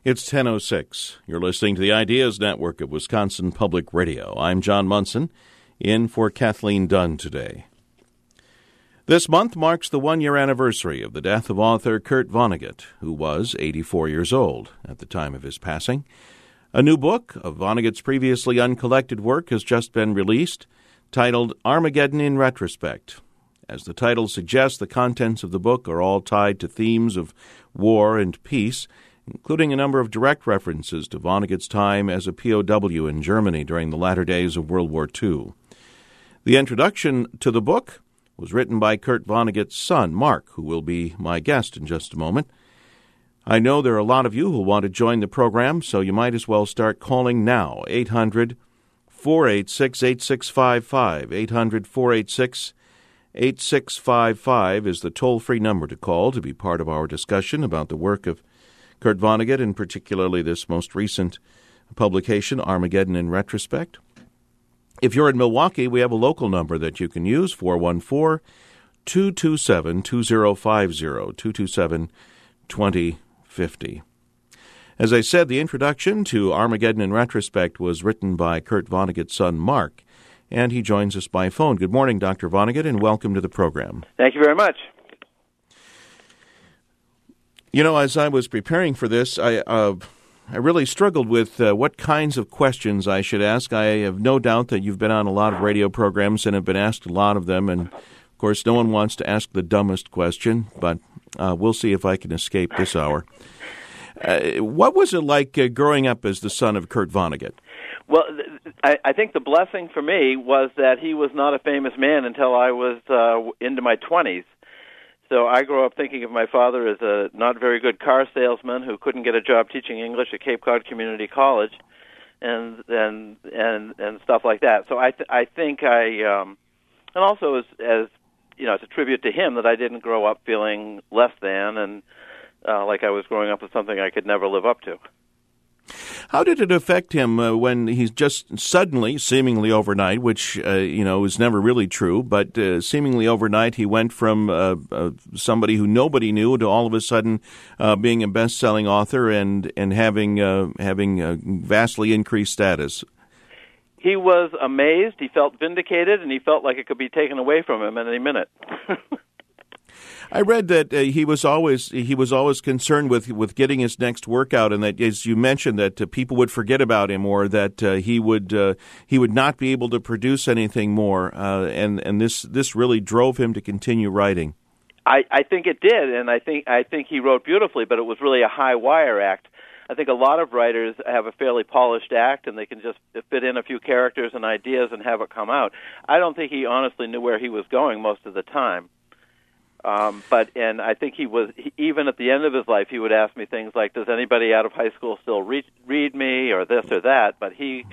It's 10:06. You're listening to the Ideas Network of Wisconsin Public Radio. I'm John Munson, in for Kathleen Dunn today. This month marks the one-year anniversary of the death of author Kurt Vonnegut, who was 84 years old at the time of his passing. A new book of Vonnegut's previously uncollected work has just been released, titled Armageddon in Retrospect. As the title suggests, the contents of the book are all tied to themes of war and peace, including a number of direct references to Vonnegut's time as a POW in Germany during the latter days of World War II. The introduction to the book was written by Kurt Vonnegut's son, Mark, who will be my guest in just a moment. I know there are a lot of you who want to join the program, so you might as well start calling now. 800-486-8655. 800-486-8655 is the toll-free number to call to be part of our discussion about the work of Kurt Vonnegut, and particularly this most recent publication, Armageddon in Retrospect. If you're in Milwaukee, we have a local number that you can use, 414-227-2050, 227-2050. As I said, the introduction to Armageddon in Retrospect was written by Kurt Vonnegut's son, Mark, and he joins us by phone. Good morning, Dr. Vonnegut, and welcome to the program. Thank you very much. You know, as I was preparing for this, I really struggled with what kinds of questions I should ask. I have no doubt that you've been on a lot of radio programs and have been asked a lot of them, and of course no one wants to ask the dumbest question, but we'll see if I can escape this hour. What was it like growing up as the son of Kurt Vonnegut? Well, I think the blessing for me was that he was not a famous man until I was into my 20s. So I grew up thinking of my father as a not very good car salesman who couldn't get a job teaching English at Cape Cod Community College, and stuff like that. So I think and also as you know, it's a tribute to him that I didn't grow up feeling less than and like I was growing up with something I could never live up to. How did it affect him when he's just suddenly, seemingly overnight, which, is never really true, but seemingly overnight he went from somebody who nobody knew to all of a sudden being a best-selling author and having vastly increased status? He was amazed, he felt vindicated, and he felt like it could be taken away from him at any minute. I read that he was always concerned with getting his next work out, and that, as you mentioned, that people would forget about him, or that he would not be able to produce anything more, and this really drove him to continue writing. I think it did, and I think he wrote beautifully, but it was really a high wire act. I think a lot of writers have a fairly polished act, and they can just fit in a few characters and ideas and have it come out. I don't think he honestly knew where he was going most of the time. But I think even at the end of his life, he would ask me things like, does anybody out of high school still read me, or this or that? But the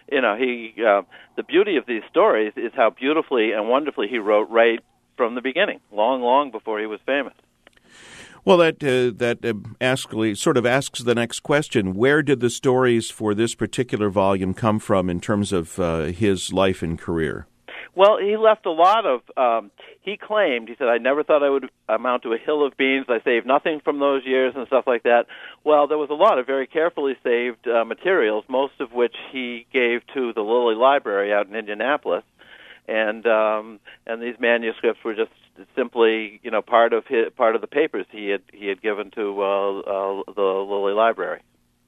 beauty of these stories is how beautifully and wonderfully he wrote right from the beginning, long, long before he was famous. Well, that asks the next question. Where did the stories for this particular volume come from in terms of his life and career? Well, he left a lot of, he said, I never thought I would amount to a hill of beans. I saved nothing from those years and stuff like that. Well, there was a lot of very carefully saved materials, most of which he gave to the Lilly Library out in Indianapolis. And these manuscripts were just simply, part of the papers he had given to the Lilly Library.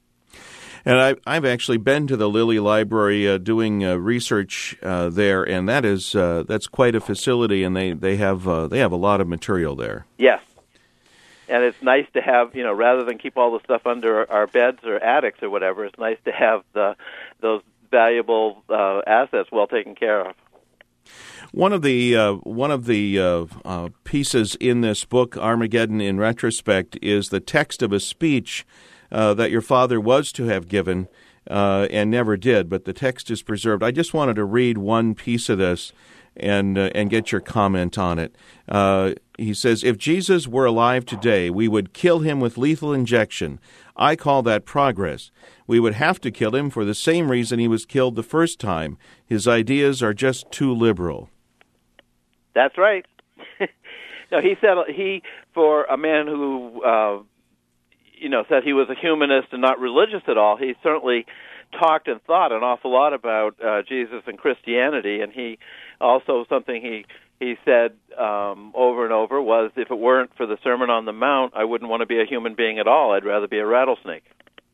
And I've actually been to the Lilly Library doing research there, and that's quite a facility, and they have a lot of material there. Yes, and it's nice to have, rather than keep all the stuff under our beds or attics or whatever, it's nice to have those valuable assets well taken care of. One of the pieces in this book, Armageddon in Retrospect, is the text of a speech that your father was to have given and never did, but the text is preserved. I just wanted to read one piece of this and get your comment on it. He says, if Jesus were alive today, we would kill him with lethal injection. I call that progress. We would have to kill him for the same reason he was killed the first time. His ideas are just too liberal. That's right. No, he said for a man who said he was a humanist and not religious at all, he certainly talked and thought an awful lot about Jesus and Christianity. And he also, something he said over and over was, if it weren't for the Sermon on the Mount, I wouldn't want to be a human being at all. I'd rather be a rattlesnake.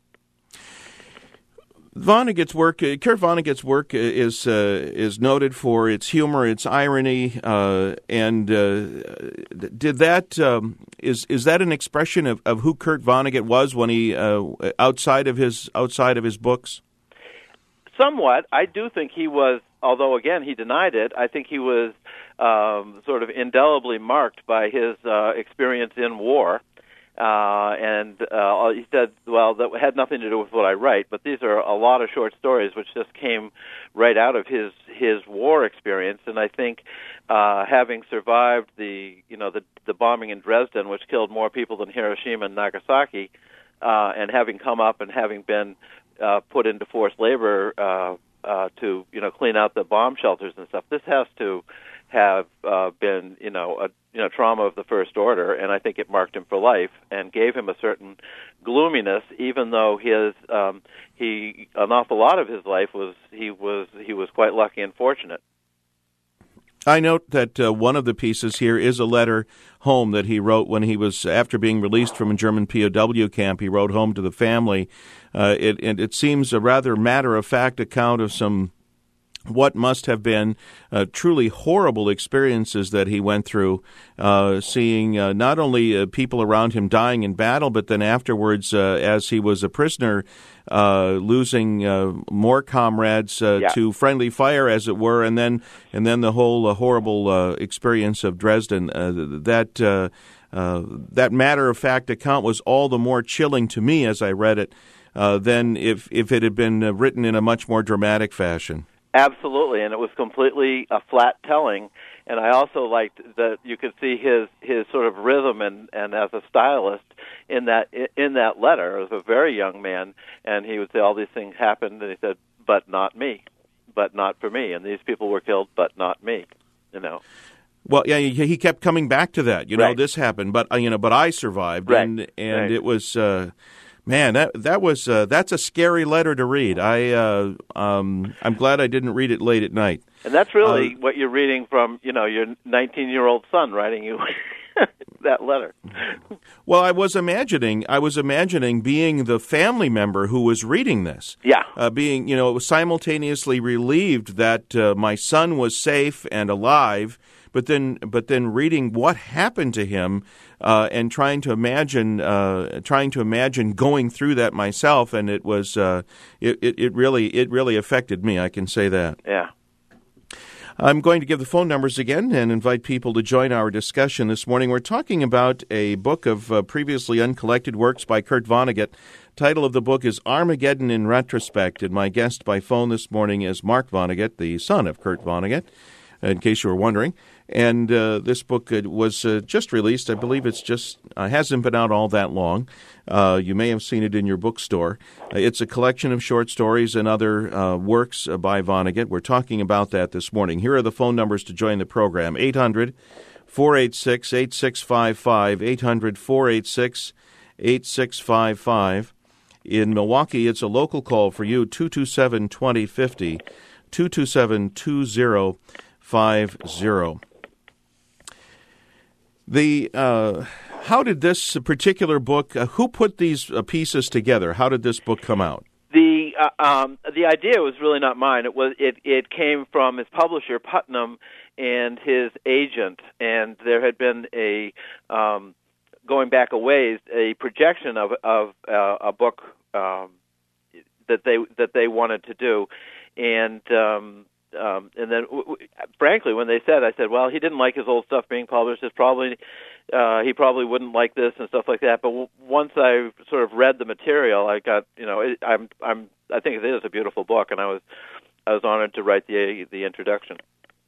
Vonnegut's work, Kurt Vonnegut's work, is noted for its humor, its irony, and did that is that an expression of who Kurt Vonnegut was when he outside of his books? Somewhat. I do think he was, although again he denied it, I think he was sort of indelibly marked by his experience in war. And he said, well, that had nothing to do with what I write, but these are a lot of short stories which just came right out of his war experience. And I think having survived the bombing in Dresden, which killed more people than Hiroshima and Nagasaki, and having come up and having been put into forced labor to clean out the bomb shelters and stuff, this has to have been a trauma of the first order, and I think it marked him for life and gave him a certain gloominess, even though an awful lot of his life he was quite lucky and fortunate. I note that one of the pieces here is a letter home that he wrote when he was, after being released from a German POW camp, he wrote home to the family. It seems a rather matter-of-fact account of some what must have been truly horrible experiences that he went through, seeing not only people around him dying in battle, but then afterwards, as he was a prisoner, losing more comrades to friendly fire, as it were, and then the whole horrible experience of Dresden. That matter-of-fact account was all the more chilling to me as I read it than if it had been written in a much more dramatic fashion. Absolutely, and it was completely a flat telling. And I also liked that you could see his sort of rhythm and as a stylist in that letter. As a very young man, and he would say all these things happened, and he said, "But not me, but not for me." And these people were killed, but not me. Well, yeah, he kept coming back to that. Right. This happened, but I survived, right. and right. It was. Man, that's a scary letter to read. I'm glad I didn't read it late at night. And that's really what you're reading from, your 19-year-old son writing you that letter. Well, I was imagining being the family member who was reading this. Yeah. Being, simultaneously relieved that my son was safe and alive, but then reading what happened to him and trying to imagine going through that myself, and it was it really affected me. I can say that. Yeah. I'm going to give the phone numbers again and invite people to join our discussion this morning. We're talking about a book of previously uncollected works by Kurt Vonnegut. Title of the book is Armageddon in Retrospect, and my guest by phone this morning is Mark Vonnegut, the son of Kurt Vonnegut, in case you were wondering. And this book was just released. I believe it's just hasn't been out all that long. You may have seen it in your bookstore. It's a collection of short stories and other works by Vonnegut. We're talking about that this morning. Here are the phone numbers to join the program. 800-486-8655, 800-486-8655. In Milwaukee, it's a local call for you, 227-2050, 227-2050. How did this particular book, who put these pieces together? How did this book come out? The idea was really not mine. It came from his publisher, Putnam, and his agent, and there had been going back a ways, a projection of a book that they wanted to do, and then, frankly, when they said, I said, well, he didn't like his old stuff being published. He probably wouldn't like this and stuff like that. But once I sort of read the material, I got, I think it is a beautiful book, and I was honored to write the introduction.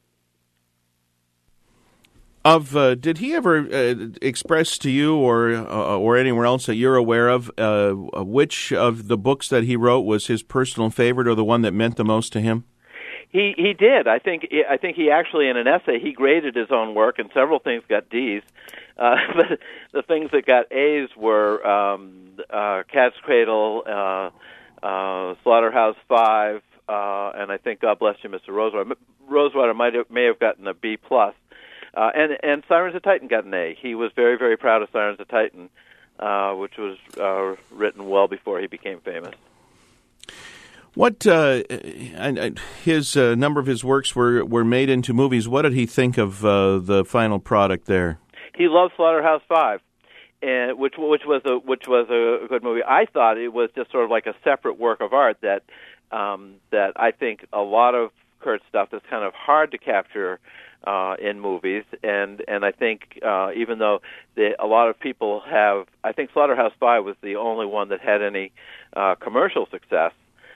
Did he ever express to you or anywhere else that you're aware of which of the books that he wrote was his personal favorite or the one that meant the most to him? He did. I think he actually, in an essay, he graded his own work, and several things got D's. But the things that got A's were Cat's Cradle, Slaughterhouse-Five, and I think God Bless You, Mr. Rosewater. Rosewater may have gotten a B+. And Sirens of Titan got an A. He was very, very proud of Sirens of Titan, which was written well before he became famous. What his number of his works were made into movies. What did he think of the final product there? He loved Slaughterhouse-Five, and which was a good movie. I thought it was just sort of like a separate work of art that I think a lot of Kurt's stuff is kind of hard to capture in movies, and I think even though a lot of people have, I think Slaughterhouse-Five was the only one that had any commercial success.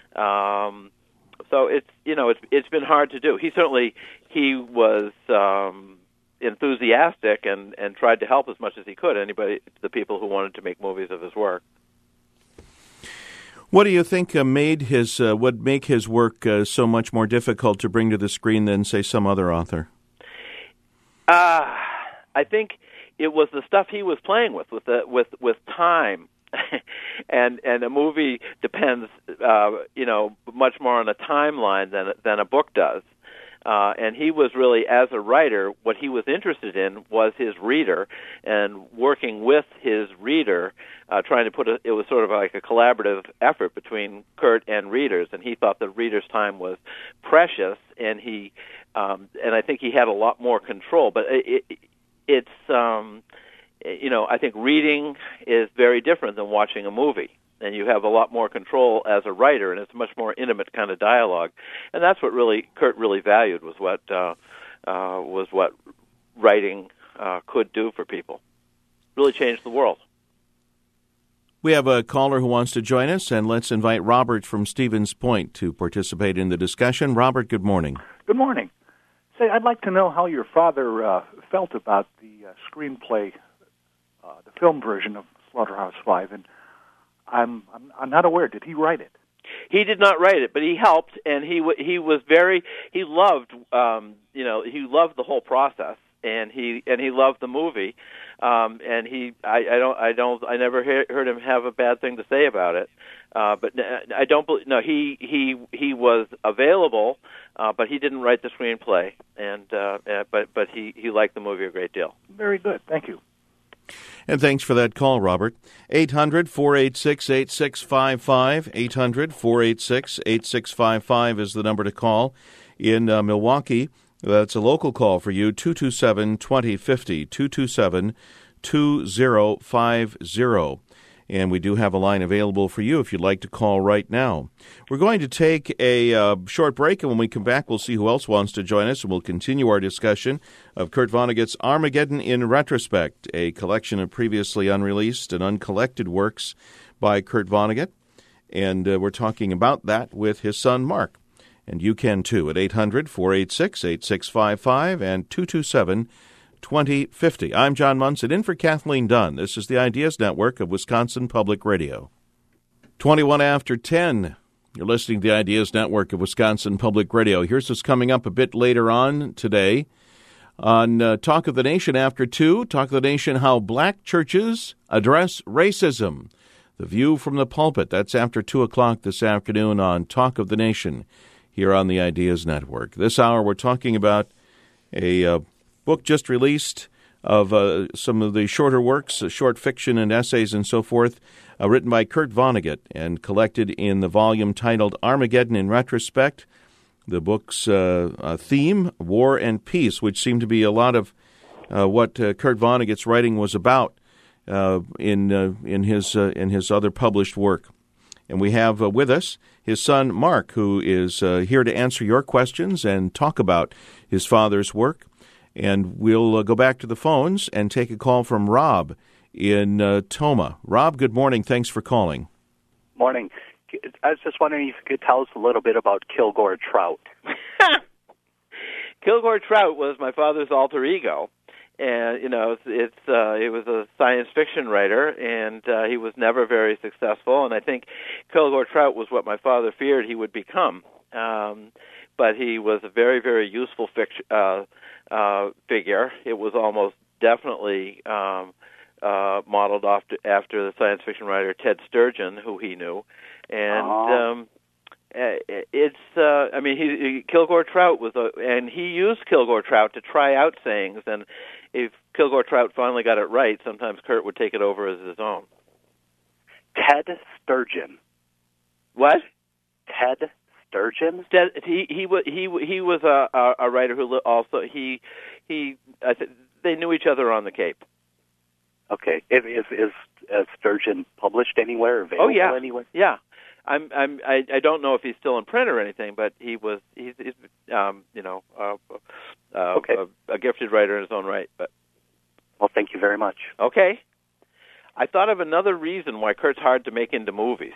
So it's been hard to do. He was enthusiastic and tried to help as much as he could. The people who wanted to make movies of his work. What do you think would make his work so much more difficult to bring to the screen than, say, some other author? I think it was the stuff he was playing with time. and a movie depends, much more on a timeline than a book does. And he was really, as a writer, what he was interested in was his reader and working with his reader, trying to it was sort of like a collaborative effort between Kurt and readers. And he thought the reader's time was precious, and I think he had a lot more control. But I think reading is very different than watching a movie, and you have a lot more control as a writer, and it's a much more intimate kind of dialogue, and that's what Kurt really valued was what writing could do for people. Really changed the world. We have a caller who wants to join us, and let's invite Robert from Stevens Point to participate in the discussion. Robert, good morning. Good morning. Say, I'd like to know how your father felt about the screenplay, the film version of Slaughterhouse-Five, and I'm not aware. Did he write it? He did not write it, but he helped, and he loved the whole process, and he loved the movie, and I never heard him have a bad thing to say about it, but I don't believe. No, he was available, but he didn't write the screenplay, and but he liked the movie a great deal. Very good, thank you. And thanks for that call, Robert. 800-486-8655. 800-486-8655 is the number to call. In Milwaukee, that's a local call for you, 227-2050, 227-2050. And we do have a line available for you if you'd like to call right now. We're going to take a short break, and when we come back, we'll see who else wants to join us, and we'll continue our discussion of Kurt Vonnegut's Armageddon in Retrospect, a collection of previously unreleased and uncollected works by Kurt Vonnegut. And we're talking about that with his son, Mark. And you can, too, at 800-486-8655 and 227-2050. I'm John Munson, in for Kathleen Dunn. This is the Ideas Network of Wisconsin Public Radio. 21 after 10. You're listening to the Ideas Network of Wisconsin Public Radio. Here's what's coming up a bit later on today. On Talk of the Nation after 2, Talk of the Nation, how black churches address racism. The View from the Pulpit. That's after 2 o'clock this afternoon on Talk of the Nation here on the Ideas Network. This hour we're talking about a book just released of some of the shorter works, short fiction and essays and so forth, written by Kurt Vonnegut and collected in the volume titled Armageddon in Retrospect. The book's theme, War and Peace, which seemed to be a lot of what Kurt Vonnegut's writing was about in his other published work. And we have with us his son, Mark, who is here to answer your questions and talk about his father's work. And we'll go back to the phones and take a call from Rob in Tomah. Rob, good morning. Thanks for calling. Morning. I was just wondering if you could tell us a little bit about Kilgore Trout. Kilgore Trout was my father's alter ego. And, he was a science fiction writer, and he was never very successful. And I think Kilgore Trout was what my father feared he would become. But he was a very, very useful figure. It was almost definitely modeled after the science fiction writer Ted Sturgeon, who he knew, and Kilgore Trout and he used Kilgore Trout to try out sayings, and if Kilgore Trout finally got it right, sometimes Kurt would take it over as his own. Ted Sturgeon. What? Ted Sturgeon? He was a writer who also they knew each other on the Cape. Okay. Is Sturgeon published anywhere? Available anywhere? Yeah. I don't know if he's still in print or anything, but he's a gifted writer in his own right. But well, thank you very much. Okay. I thought of another reason why Kurt's hard to make into movies.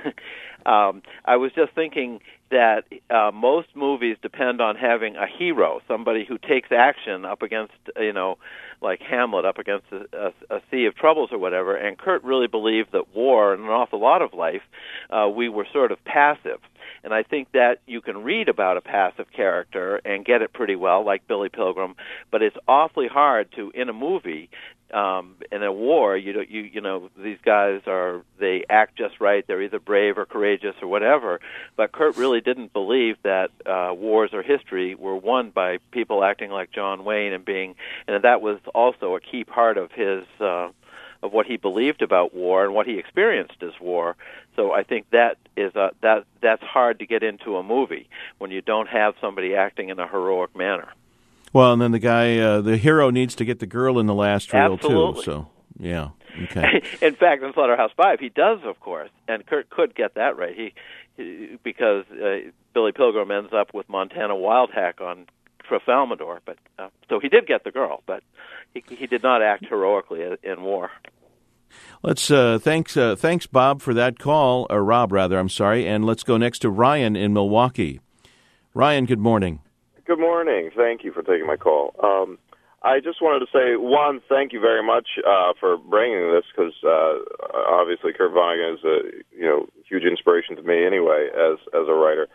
I was just thinking that most movies depend on having a hero, somebody who takes action up against, like Hamlet, up against a sea of troubles or whatever. And Kurt really believed that war and an awful lot of life, we were sort of passive. And I think that you can read about a passive character and get it pretty well, like Billy Pilgrim, but it's awfully hard to, in a movie, in a war, these guys they act just right. They're either brave or courageous or whatever. But Kurt really didn't believe that wars or history were won by people acting like John Wayne and that was also a key part of his of what he believed about war and what he experienced as war. So I think that's hard to get into a movie when you don't have somebody acting in a heroic manner. Well, and then the hero needs to get the girl in the last reel, Absolutely. too. So, yeah, okay. In fact, in Slaughterhouse-Five, he does, of course, and Kurt could get that right. Because Billy Pilgrim ends up with Montana Wildhack on Trafalmador, but so he did get the girl, but he did not act heroically in war. Let's thanks Bob for that call, or Rob rather. I'm sorry, and let's go next to Ryan in Milwaukee. Ryan, good morning. Good morning. Thank you for taking my call. I just wanted to say, one, thank you very much for bringing this, because obviously Kurt Vonnegut is a huge inspiration to me anyway as a writer.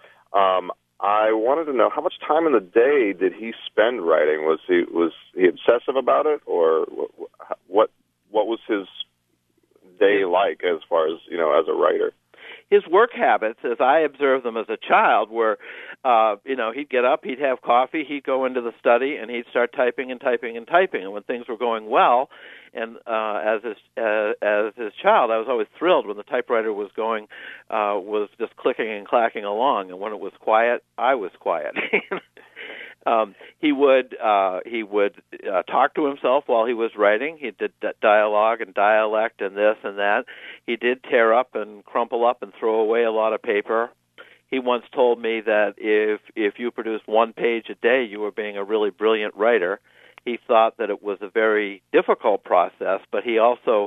I wanted to know, how much time in the day did he spend writing? Was he obsessive about it, or what was his day like as far as as a writer? His work habits, as I observed them as a child, were, he'd get up, he'd have coffee, he'd go into the study, and he'd start typing and typing and typing. And when things were going well, and as his child, I was always thrilled when the typewriter was just clicking and clacking along. And when it was quiet, I was quiet. He would talk to himself while he was writing. He did dialogue and dialect and this and that. He did tear up and crumple up and throw away a lot of paper. He once told me that if you produced one page a day, you were being a really brilliant writer. He thought that it was a very difficult process, but he also,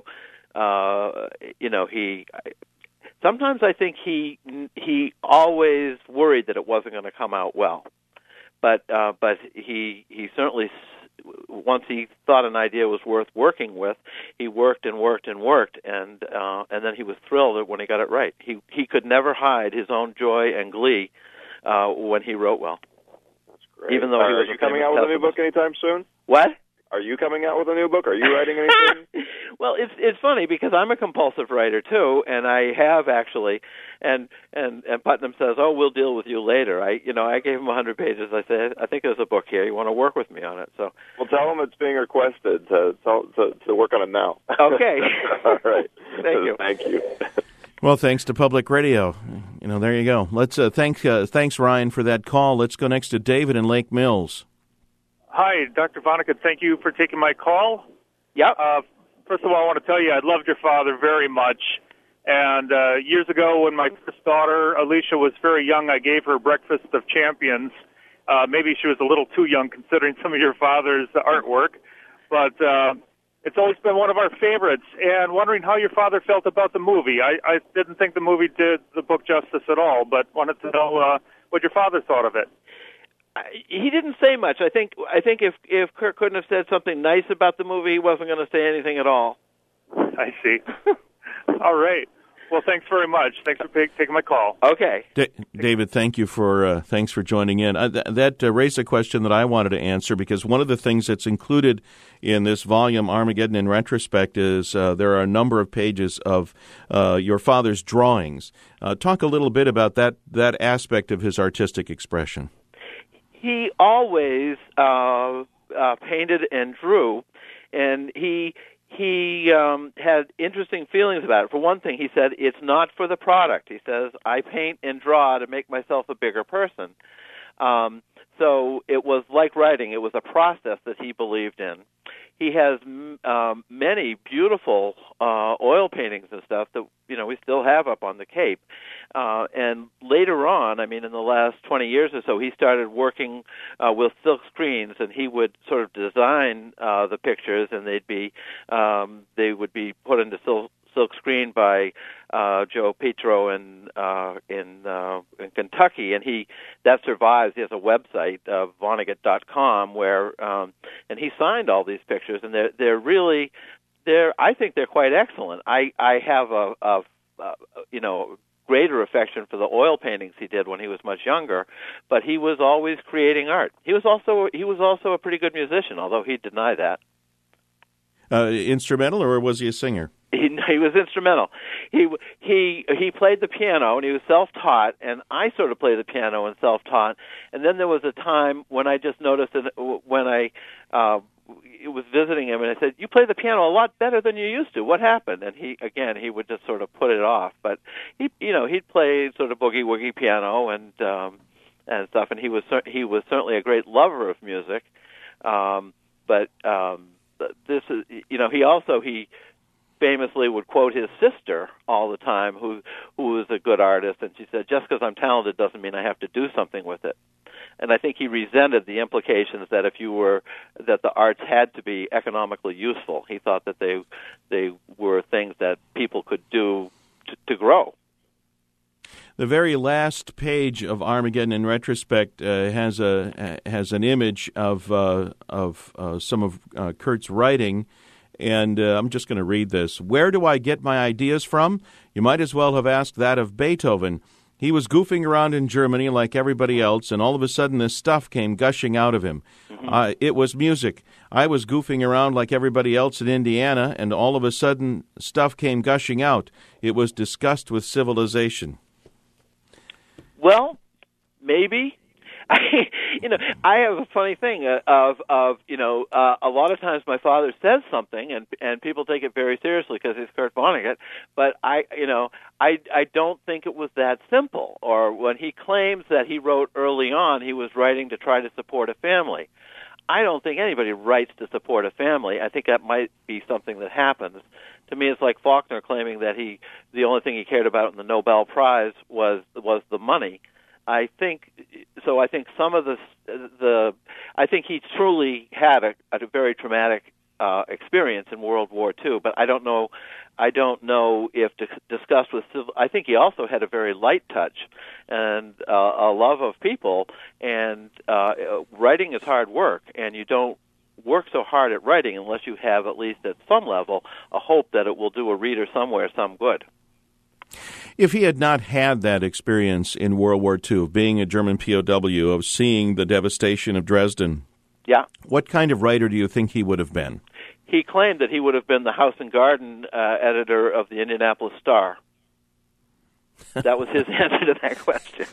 sometimes I think he always worried that it wasn't going to come out well. But he certainly, once he thought an idea was worth working with, he worked and worked and worked, and then he was thrilled when he got it right. He could never hide his own joy and glee when he wrote well. That's great. Even though Are you coming out with a new book anytime soon? What? Are you coming out with a new book? Are you writing anything? Well, it's funny because I'm a compulsive writer too, and I have actually. And Putnam says, "Oh, we'll deal with you later." I gave him 100 pages. I said, "I think there's a book here. You want to work with me on it?" So, well, tell him it's being requested to work on it now. Okay. All right. Thank you. Thank you. Well, thanks to Public Radio. There you go. Let's thanks Ryan for that call. Let's go next to David in Lake Mills. Hi, Dr. Vonnegut. Thank you for taking my call. Yep. First of all, I want to tell you I loved your father very much. And years ago, when my first daughter, Alicia, was very young, I gave her Breakfast of Champions. Maybe she was a little too young considering some of your father's artwork. But it's always been one of our favorites. And wondering how your father felt about the movie. I didn't think the movie did the book justice at all, but wanted to know what your father thought of it. He didn't say much. I think if Kurt couldn't have said something nice about the movie, he wasn't going to say anything at all. I see. All right. Well, thanks very much. Thanks for taking my call. Okay. David, thank you for thanks for joining in. That raised a question that I wanted to answer, because one of the things that's included in this volume, Armageddon in Retrospect, is there are a number of pages of your father's drawings. Talk a little bit about that aspect of his artistic expression. He always painted and drew, and he had interesting feelings about it. For one thing, he said, it's not for the product. He says, I paint and draw to make myself a bigger person. So it was like writing. It was a process that he believed in. He has many beautiful oil paintings and stuff that we still have up on the Cape. And later on, in the last 20 years or so, he started working with silk screens, and he would sort of design the pictures, and they would be put into silk screen by Joe Petro in Kentucky, and that survives. He has a website, Vonnegut.com, where and he signed all these pictures, and they're really I think they're quite excellent. I have a greater affection for the oil paintings he did when he was much younger, but he was always creating art. He was also a pretty good musician, although he'd deny that. Instrumental, or was he a singer? He was instrumental. He played the piano, and he was self-taught, and I sort of played the piano and self-taught. And then there was a time when I just noticed that when I was visiting him, and I said, "You play the piano a lot better than you used to. What happened?" And he would just sort of put it off. But he'd play sort of boogie-woogie piano and stuff, and he was certainly a great lover of music. But this is, he famously would quote his sister all the time, who was a good artist, and she said, "Just because I'm talented doesn't mean I have to do something with it." And I think he resented the implications that that the arts had to be economically useful. He thought that they were things that people could do to grow. The very last page of Armageddon in Retrospect has an image of some of Kurt's writing, and I'm just going to read this. "Where do I get my ideas from? You might as well have asked that of Beethoven. He was goofing around in Germany like everybody else, and all of a sudden this stuff came gushing out of him. Mm-hmm. It was music. I was goofing around like everybody else in Indiana, and all of a sudden stuff came gushing out. It was disgust with civilization." Well, maybe. I have a funny thing of a lot of times my father says something and people take it very seriously because he's Kurt Vonnegut, but I don't think it was that simple. Or when he claims that he wrote early on, he was writing to try to support a family. I don't think anybody writes to support a family. I think that might be something that happens. To me, it's like Faulkner claiming that the only thing he cared about in the Nobel Prize was the money. I think some of I think he truly had a very traumatic experience in World War II, but I don't know if discussed with civil. I think he also had a very light touch and a love of people. And writing is hard work, and you don't work so hard at writing unless you have, at least at some level, a hope that it will do a reader somewhere some good. If he had not had that experience in World War II, of being a German POW, of seeing the devastation of Dresden, what kind of writer do you think he would have been? He claimed that he would have been the House and Garden editor of the Indianapolis Star. That was his answer to that question.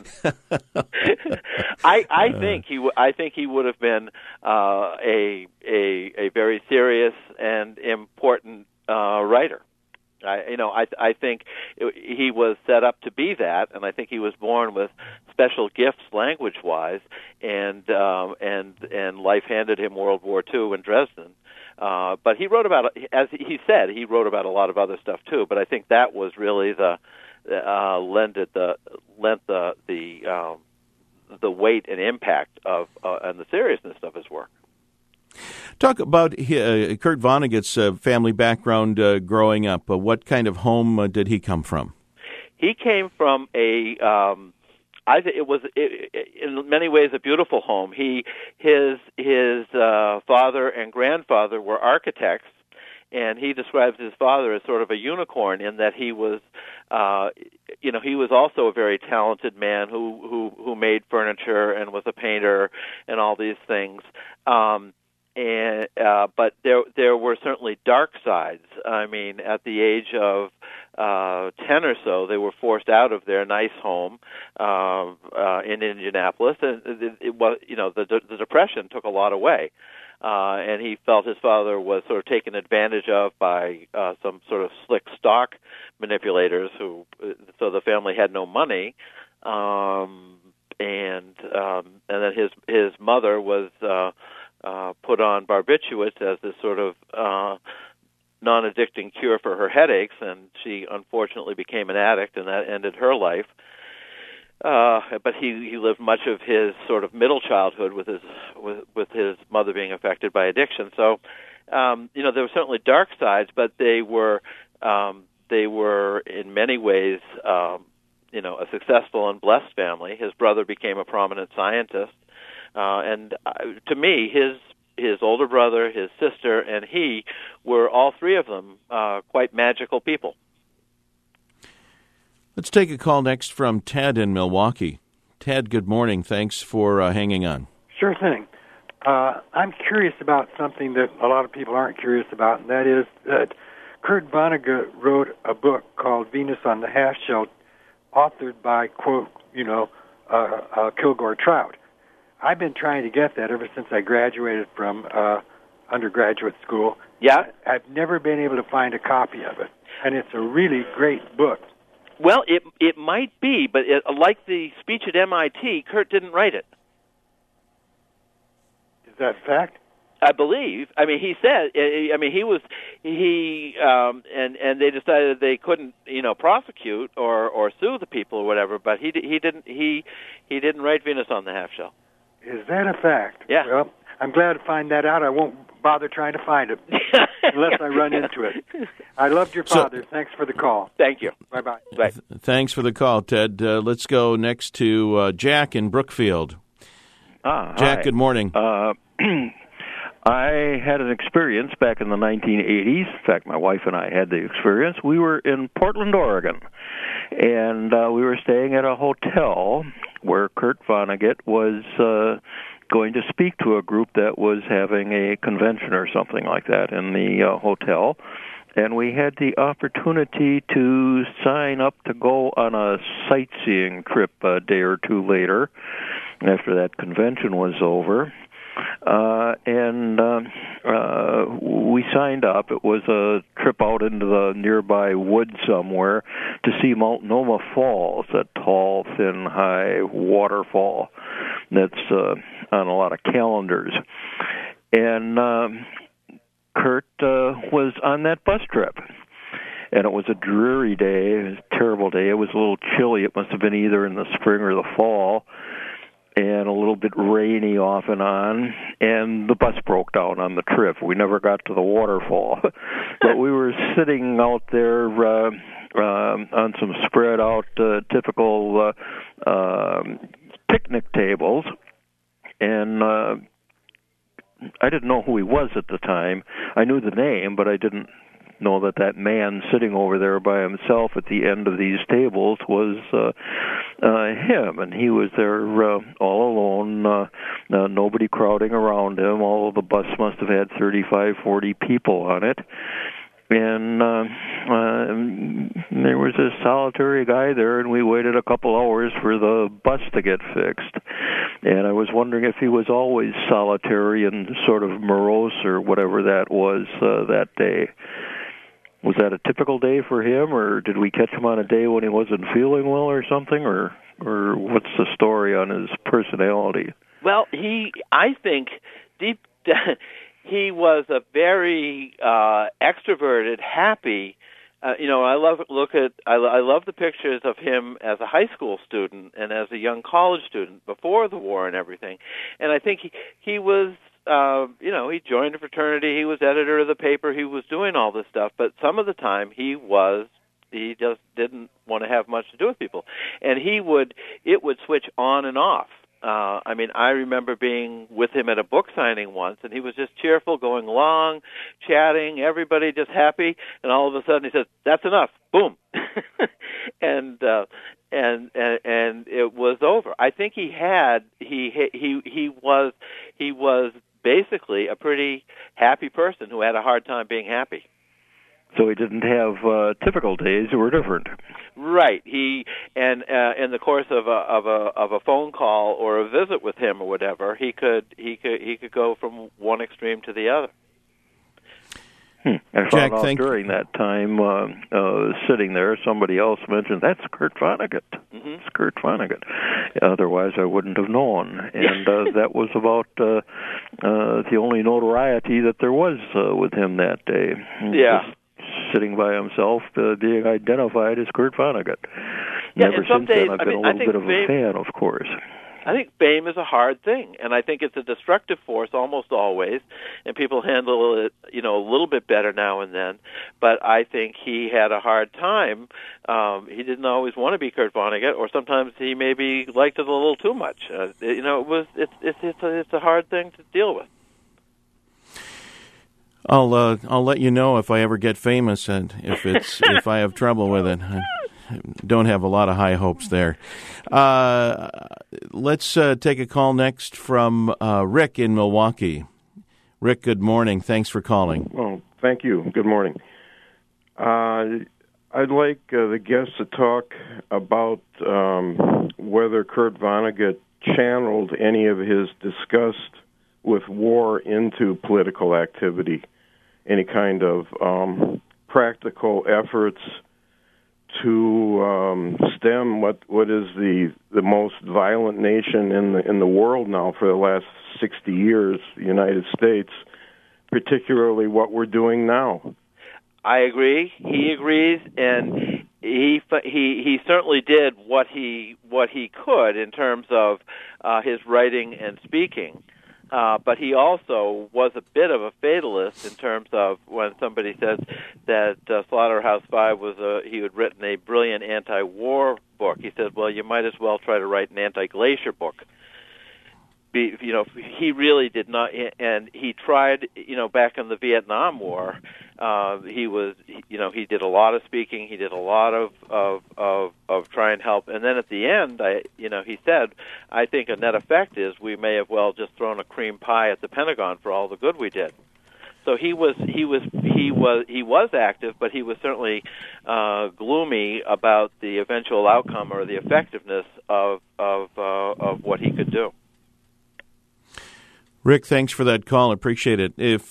I think he would have been a very serious and important writer. I think he was set up to be that, and I think he was born with special gifts language-wise, and life handed him World War II in Dresden. But he wrote about, as he said, he wrote about a lot of other stuff too. But I think that was really lent the weight and impact of and the seriousness of his work. Talk about Kurt Vonnegut's family background growing up. What kind of home did he come from? He came from it was in many ways a beautiful home. His father and grandfather were architects, And he describes his father as sort of a unicorn in that he was, he was also a very talented man who made furniture and was a painter and all these things. But there were certainly dark sides. I mean, at the age of 10 or so, they were forced out of their nice home in Indianapolis, and it was, the Depression took a lot away. And he felt his father was sort of taken advantage of by some sort of slick stock manipulators so the family had no money, and then his mother was put on barbiturates as this sort of non-addicting cure for her headaches, and she unfortunately became an addict, and that ended her life. But he lived much of his sort of middle childhood with his mother being affected by addiction. So, there were certainly dark sides, but they were in many ways, a successful and blessed family. His brother became a prominent scientist, and to me, his older brother, his sister, and he were all three of them quite magical people. Let's take a call next from Ted in Milwaukee. Ted, good morning. Thanks for hanging on. Sure thing. I'm curious about something that a lot of people aren't curious about, and that is that Kurt Vonnegut wrote a book called Venus on the Half Shell, authored by, quote, Kilgore Trout. I've been trying to get that ever since I graduated from undergraduate school. Yeah. I've never been able to find a copy of it, and it's a really great book. Well, it might be, but like the speech at MIT, Kurt didn't write it. Is that fact? I believe. I mean, he said. I mean, and they decided they couldn't, prosecute or sue the people or whatever. But he didn't write Venus on the Half Shell. Is that a fact? Yeah. Well, I'm glad to find that out. I won't bother trying to find it unless I run into it. I loved your father. Thanks for the call. Thank you. Bye-bye. Bye. Thanks for the call, Ted. Let's go next to Jack in Brookfield. Jack, hi. Good morning. I had an experience back in the 1980s. In fact, my wife and I had the experience. We were in Portland, Oregon, and we were staying at a hotel where Kurt Vonnegut was going to speak to a group that was having a convention or something like that in the hotel. And we had the opportunity to sign up to go on a sightseeing trip a day or two later after that convention was over. We signed up. It was a trip out into the nearby woods somewhere to see Multnomah Falls, a tall, thin, high waterfall that's on a lot of calendars. And Kurt was on that bus trip. And it was a dreary day. It was a terrible day. It was a little chilly. It must have been either in the spring or the fall. And a little bit rainy off and on, and the bus broke down on the trip. We never got to the waterfall. But we were sitting out there on some spread-out, typical picnic tables, and I didn't know who he was at the time. I knew the name, but I didn't know that man sitting over there by himself at the end of these tables was him, and he was there all alone, nobody crowding around him, although the bus must have had 35, 40 people on it. And there was a solitary guy there, and we waited a couple hours for the bus to get fixed. And I was wondering if he was always solitary and sort of morose or whatever that was that day. Was that a typical day for him, or did we catch him on a day when he wasn't feeling well or something, or what's the story on his personality? Well, I think he was a very extroverted, happy. I love the pictures of him as a high school student and as a young college student before the war and everything. And I think he was. He joined a fraternity, he was editor of the paper, he was doing all this stuff, but some of the time he just didn't want to have much to do with people. And it would switch on and off. I mean, I remember being with him at a book signing once, and he was just cheerful, going along, chatting, everybody just happy, and all of a sudden he says, "That's enough." Boom. and it was over. I think he was basically a pretty happy person who had a hard time being happy. So he didn't have typical days that were different. Right. He in the course of a phone call or a visit with him or whatever, he could go from one extreme to the other. I found out during that time, sitting there, somebody else mentioned, "That's Kurt Vonnegut." Mm-hmm. It's Kurt Vonnegut. Otherwise, I wouldn't have known. And that was about the only notoriety that there was with him that day. Yeah. Just sitting by himself, being identified as Kurt Vonnegut. Yeah, Never since then I've been a little bit of a fan, of course. I think fame is a hard thing, and I think it's a destructive force almost always, and people handle it, a little bit better now and then. But I think he had a hard time. He didn't always want to be Kurt Vonnegut, or sometimes he maybe liked it a little too much. It's a hard thing to deal with. I'll let you know if I ever get famous and if I have trouble with it. I don't have a lot of high hopes there. Let's take a call next from Rick in Milwaukee. Rick, good morning. Thanks for calling. Well, thank you. Good morning. I'd like the guests to talk about whether Kurt Vonnegut channeled any of his disgust with war into political activity, any kind of practical efforts to stem what is the most violent nation in the world now for the last 60 years, the United States, particularly what we're doing now. I agree. He agrees, and he certainly did what he could in terms of his writing and speaking. But he also was a bit of a fatalist in terms of when somebody says that Slaughterhouse-Five he had written a brilliant anti-war book. He said, well, you might as well try to write an anti-glacier book. He really did not, and he tried, back in the Vietnam War, he did a lot of speaking, he did a lot of trying to help, and then at the end, he said, I think a net effect is we may have well just thrown a cream pie at the Pentagon for all the good we did. So he was active, but he was certainly gloomy about the eventual outcome or the effectiveness of what he could do. Rick, thanks for that call. Appreciate it. If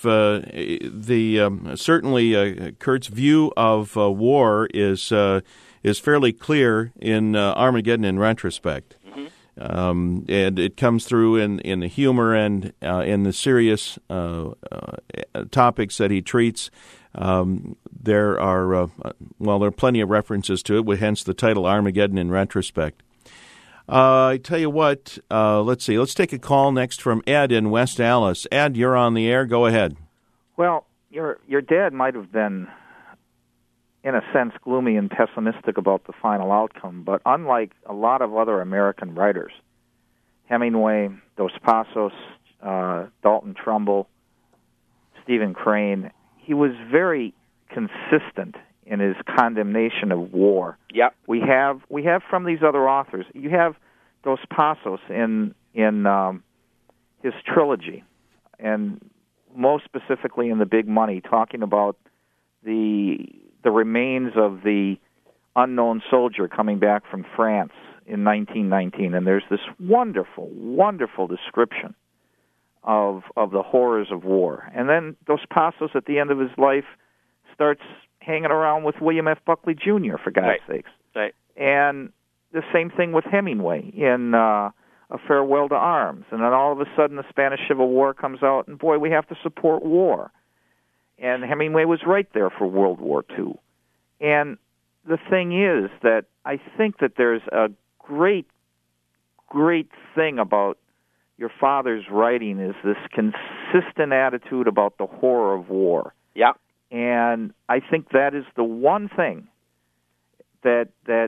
certainly Kurt's view of war is fairly clear in Armageddon in retrospect, and it comes through in the humor and in the serious topics that he treats. There are plenty of references to it, hence the title Armageddon in retrospect. I tell you what, let's see. Let's take a call next from Ed in West Allis. Ed, you're on the air. Go ahead. Well, your dad might have been, in a sense, gloomy and pessimistic about the final outcome, but unlike a lot of other American writers, Hemingway, Dos Passos, Dalton Trumbull, Stephen Crane, he was very consistent in his condemnation of war. Yep. We have from these other authors. You have Dos Passos in his trilogy, and most specifically in The Big Money, talking about the remains of the unknown soldier coming back from France in 1919, and there's this wonderful, wonderful description of the horrors of war. And then Dos Passos, at the end of his life, starts hanging around with William F. Buckley Jr., for God's sakes. Right. And the same thing with Hemingway in A Farewell to Arms. And then all of a sudden the Spanish Civil War comes out, and boy, we have to support war. And Hemingway was right there for World War II. And the thing is that I think that there's a great, great thing about your father's writing is this consistent attitude about the horror of war. Yeah. And I think that is the one thing that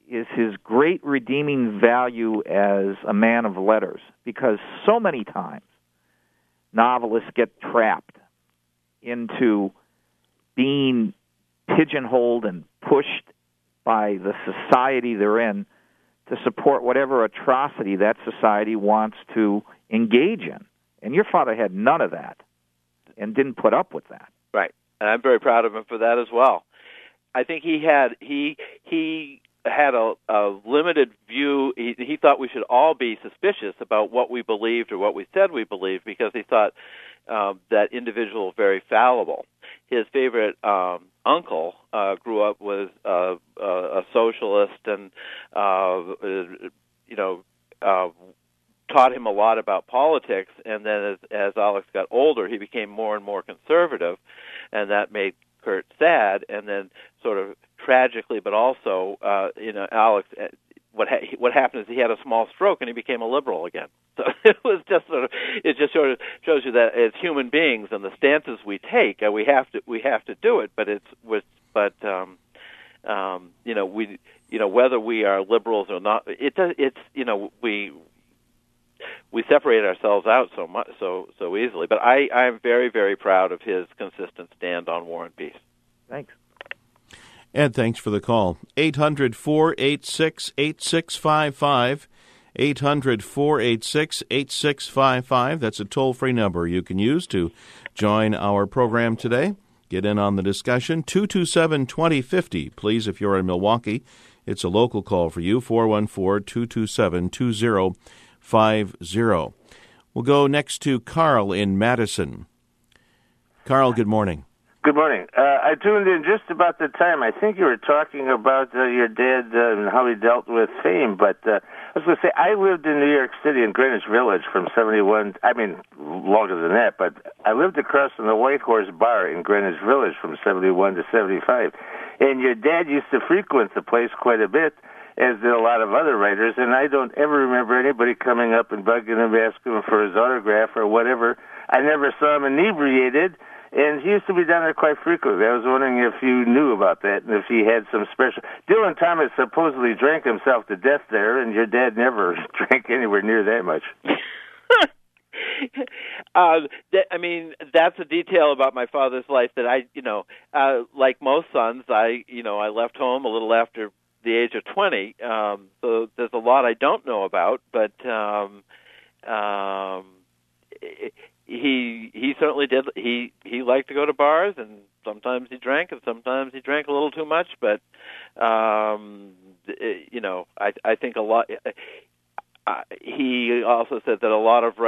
is his great redeeming value as a man of letters, because so many times novelists get trapped into being pigeonholed and pushed by the society they're in to support whatever atrocity that society wants to engage in. And your father had none of that and didn't put up with that. Right. And I'm very proud of him for that as well. I think he had a limited view. He thought we should all be suspicious about what we believed or what we said we believed, because he thought that individual was very fallible. His favorite uncle grew up was a socialist, and taught him a lot about politics. And then as Alex got older, he became more and more conservative, and that made Kurt sad. And then, sort of tragically, but also, Alex, what happened is he had a small stroke and he became a liberal again. So it just sort of shows you that as human beings and the stances we take, we have to do it. But whether we are liberals or not, we separate ourselves out so easily. But I'm very, very proud of his consistent stand on War and Peace. Thanks. Ed, thanks for the call. 800-486-8655. 800-486-8655. That's a toll-free number you can use to join our program today. Get in on the discussion. 227-2050. Please, if you're in Milwaukee, it's a local call for you, 414-227-2050. We'll go next to Carl in Madison. Carl, good morning. Good morning. I tuned in just about the time. I think you were talking about your dad and how he dealt with fame, but I was going to say, I lived in New York City in Greenwich Village from 71, longer than that, but I lived across from the White Horse Bar in Greenwich Village from 71 to 75, and your dad used to frequent the place quite a bit, as did a lot of other writers, and I don't ever remember anybody coming up and bugging him, asking him for his autograph or whatever. I never saw him inebriated, and he used to be down there quite frequently. I was wondering if you knew about that and if he had some special... Dylan Thomas supposedly drank himself to death there, and your dad never drank anywhere near that much. That's a detail about my father's life that like most sons, I left home a little after the age of 20. So there's a lot I don't know about, but he certainly did. He liked to go to bars, and sometimes he drank, and sometimes he drank a little too much. But I think a lot. He also said that a lot of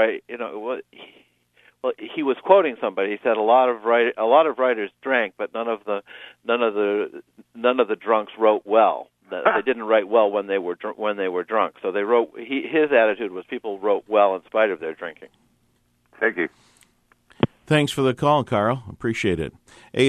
he was quoting somebody. He said a lot of writers drank, but none of the drunks wrote well. They didn't write well when they were drunk. So they wrote. His attitude was people wrote well in spite of their drinking. Thank you. Thanks for the call, Carl. Appreciate it.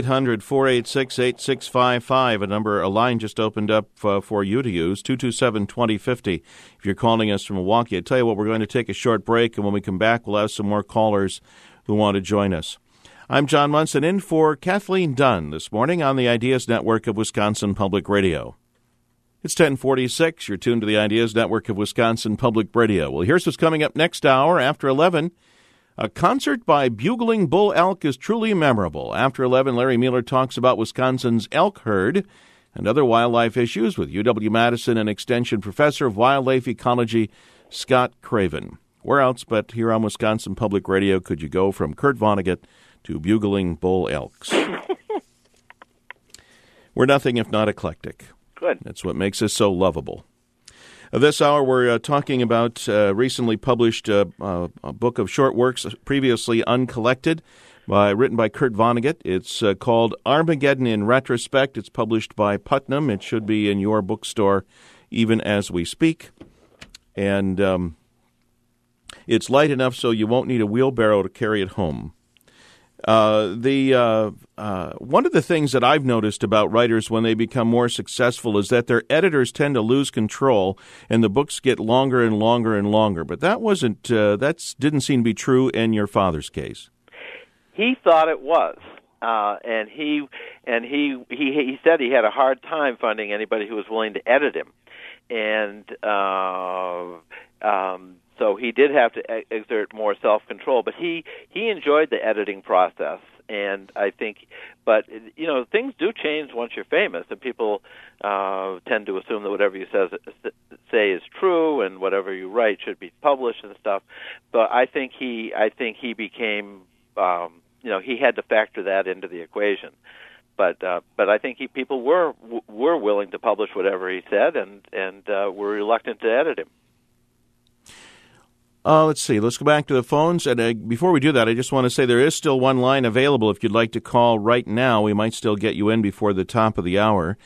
800-486-8655, a line just opened up for you to use, 227-2050. If you're calling us from Milwaukee, I tell you what, we're going to take a short break, and when we come back, we'll have some more callers who want to join us. I'm John Munson, in for Kathleen Dunn this morning on the Ideas Network of Wisconsin Public Radio. It's 10:46. You're tuned to the Ideas Network of Wisconsin Public Radio. Well, here's what's coming up next hour after 11. A concert by Bugling Bull Elk is truly memorable. After 11, Larry Mueller talks about Wisconsin's elk herd and other wildlife issues with UW-Madison and Extension Professor of Wildlife Ecology, Scott Craven. Where else but here on Wisconsin Public Radio could you go from Kurt Vonnegut to Bugling Bull Elks? We're nothing if not eclectic. Good. That's what makes us so lovable. This hour, we're talking about recently published a book of short works, previously uncollected, written by Kurt Vonnegut. It's called Armageddon in Retrospect. It's published by Putnam. It should be in your bookstore even as we speak. And it's light enough so you won't need a wheelbarrow to carry it home. One of the things that I've noticed about writers when they become more successful is that their editors tend to lose control and the books get longer and longer and longer. But that didn't seem to be true in your father's case. He thought it was. and he said he had a hard time finding anybody who was willing to edit him, and so he did have to exert more self-control. But he enjoyed the editing process, and I think, but things do change once you're famous, and people tend to assume that whatever you say is true, and whatever you write should be published and stuff. But I think he became. He had to factor that into the equation, but I think people were willing to publish whatever he said, and were reluctant to edit him. Let's see. Let's go back to the phones. And before we do that, I just want to say there is still one line available if you'd like to call right now. We might still get you in before the top of the hour.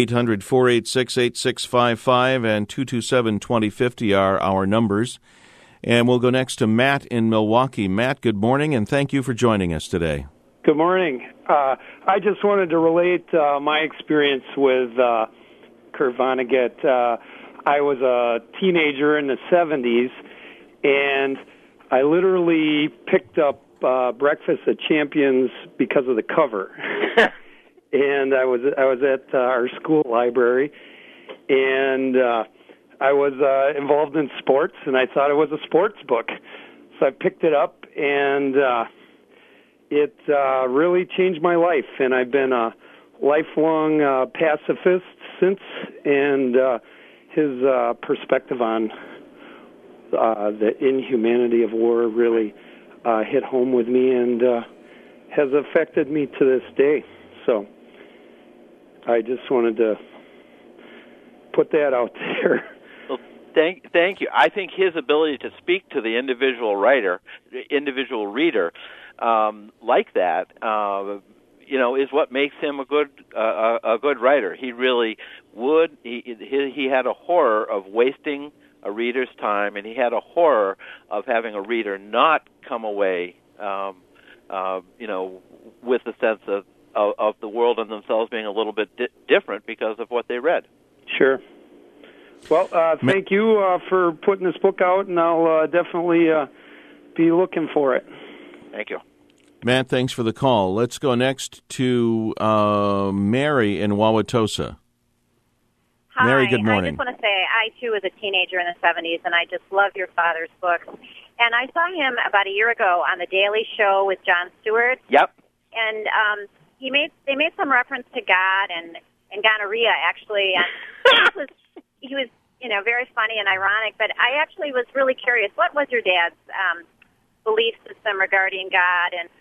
800-486-8655 and 227-2050 are our numbers. And we'll go next to Matt in Milwaukee. Matt, good morning, and thank you for joining us today. Good morning. I just wanted to relate my experience with Kurt Vonnegut. I was a teenager in the 70s, and I literally picked up Breakfast of Champions because of the cover. And I was at our school library, and I was involved in sports, and I thought it was a sports book. So I picked it up, and it really changed my life. And I've been a lifelong pacifist since, and his perspective on the inhumanity of war really hit home with me and has affected me to this day. So I just wanted to put that out there. Well, thank you. I think his ability to speak to the individual reader, like that, is what makes him a good writer. He really would. He had a horror of wasting a reader's time, and he had a horror of having a reader not come away, with the sense of the world and themselves being a little bit different because of what they read. Sure. Well, thank you for putting this book out, and I'll definitely be looking for it. Thank you. Matt, thanks for the call. Let's go next to Mary in Wauwatosa. Hi. Mary, good morning. I just want to say I, too, was a teenager in the 70s, and I just love your father's books. And I saw him about a year ago on The Daily Show with Jon Stewart. Yep. And they made some reference to God and gonorrhea, actually. And he was very funny and ironic, but I actually was really curious. What was your dad's belief system regarding God and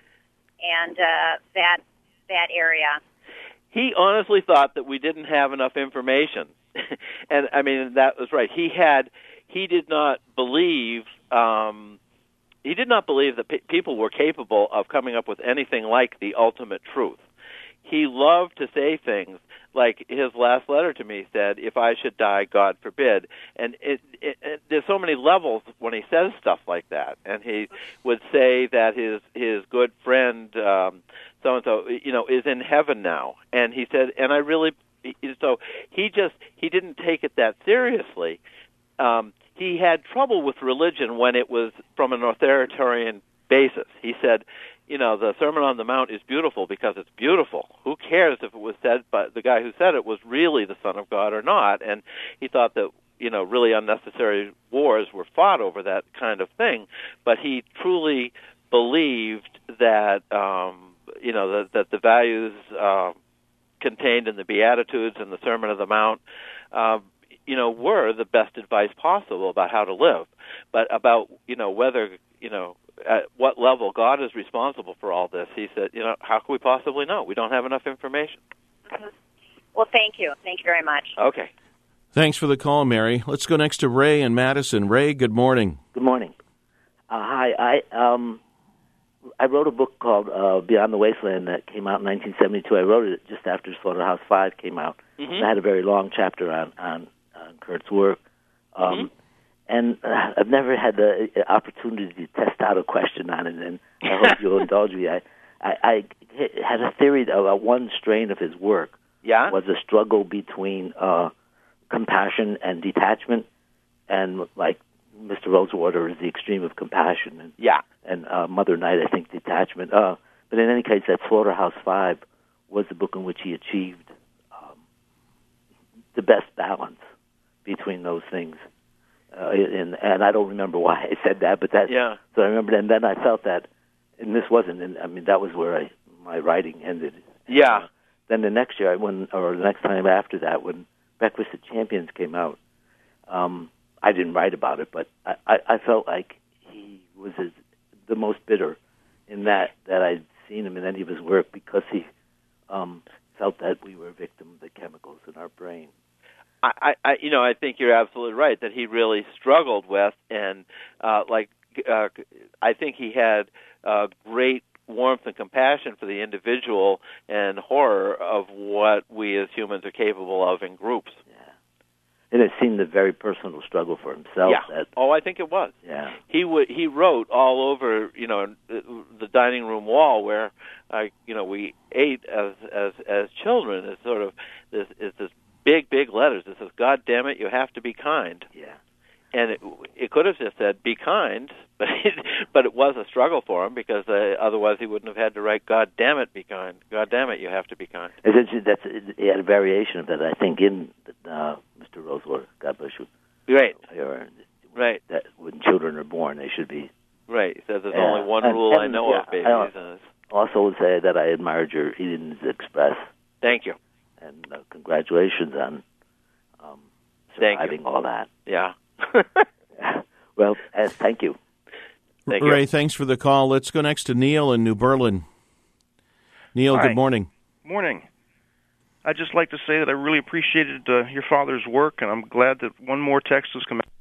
that area? He honestly thought that we didn't have enough information. And I mean, that was right. He did not believe that people were capable of coming up with anything like the ultimate truth. He loved to say things like his last letter to me said, "If I should die, God forbid." And there's so many levels when he says stuff like that. And he would say that his good friend so-and-so, is in heaven now. And he said, and I really, so he didn't take it that seriously. He had trouble with religion when it was from an authoritarian basis. He said, the Sermon on the Mount is beautiful because it's beautiful. Who cares if it was said by the guy who said it was really the Son of God or not? And he thought that, really unnecessary wars were fought over that kind of thing. But he truly believed that, that the values contained in the Beatitudes and the Sermon on the Mount, were the best advice possible about how to live. But about, whether, at what level God is responsible for all this, he said, how can we possibly know? We don't have enough information. Mm-hmm. Well, thank you. Thank you very much. Okay. Thanks for the call, Mary. Let's go next to Ray in Madison. Ray, good morning. Good morning. Hi. I wrote a book called Beyond the Wasteland that came out in 1972. I wrote it just after Slaughterhouse-5 came out. Mm-hmm. I had a very long chapter on Kurt's work. And I've never had the opportunity to test out a question on it, and I hope you'll indulge me. I had a theory that one strain of his work was a struggle between compassion and detachment, and like Mr. Rosewater is the extreme of compassion, and Mother Night, I think, detachment. But in any case, that Slaughterhouse-Five was the book in which he achieved the best balance between those things. And I don't remember why I said that, but so I remember. And then I felt that, and this wasn't. I mean, that was where my writing ended. Yeah. Then the next year, or the next time after that, when Breakfast of Champions came out, I didn't write about it, but I felt like he was the most bitter in that I'd seen him in any of his work, because he felt that we were a victim of the chemicals in our brain. I think you're absolutely right that he really struggled with, and I think he had great warmth and compassion for the individual and horror of what we as humans are capable of in groups. Yeah, and it seemed a very personal struggle for himself. Yeah. I think it was. Yeah. He wrote all over, the dining room wall where, we ate as children. It's sort of this big letters. It says, "God damn it, you have to be kind." Yeah. And it could have just said, "Be kind," but it was a struggle for him, because otherwise he wouldn't have had to write, "God damn it, be kind. God damn it, you have to be kind." He had a variation of that, I think, in Mr. Rosewater, God bless you. Right. Right. That when children are born, they should be. Right. He says there's only one rule I know of, babies. I also would say that I admired your Eden's Express. Thank you. And congratulations on surviving all that. Yeah. Well, thank you. Ray, thanks for the call. Let's go next to Neil in New Berlin. Neil, Hi. Good morning. Morning. I'd just like to say that I really appreciated your father's work, and I'm glad that one more text has come out.